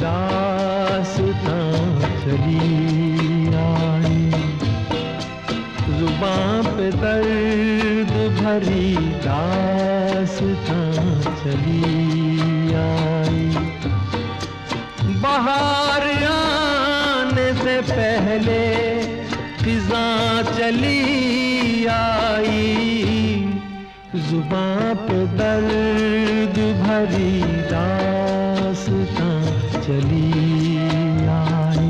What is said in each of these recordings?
दास्तां चली आई। जुबां पे दर्द भरी दास्तां चली आई। बाहर आने से पहले फिज़ां चली आई। जुबां पे दर्द भरी दास्तां चली आई।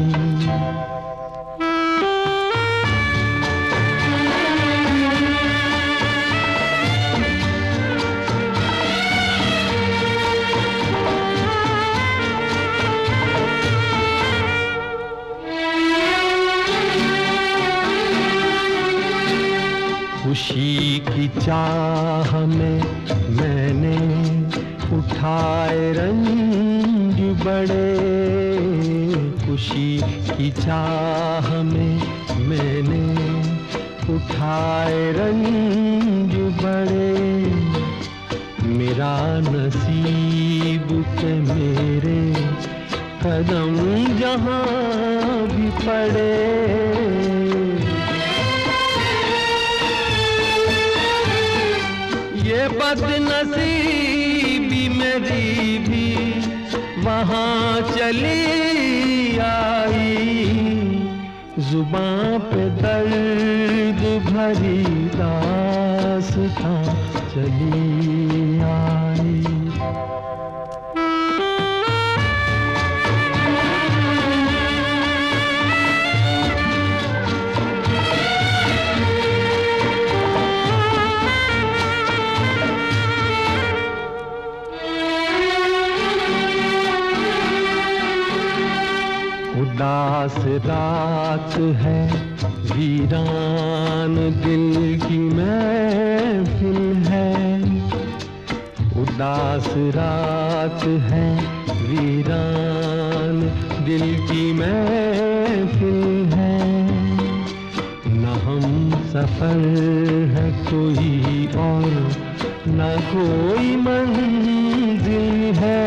खुशी की चाह में मैंने उठाए रंज बड़े। खुशी की चाह में मैंने उठाए रंज बड़े। मेरा नसीब के मेरे कदम जहाँ भी पड़े। ये बदनसीबी मेरी भी वहाँ चली आई। जुबां पे दर्द भरी दास्तां चली आई। उदास रात है, वीरान दिल की महफिल है। उदास रात है, वीरान दिल की महफिल है। न हम सफर है कोई और न कोई मंजिल है।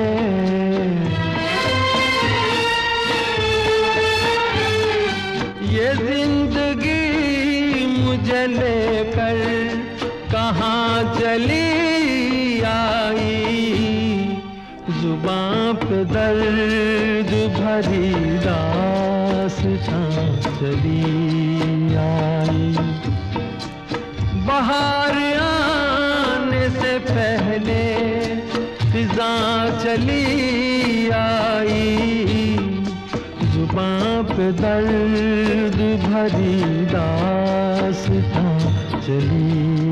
ये जिंदगी मुझे लेकर कहाँ चली आई। जुबां पे दर्द भरी दास्तां चली आई। बाहर आने से पहले फिज़ां चली आई। जुबां पे दर्द भरी दास्तां चली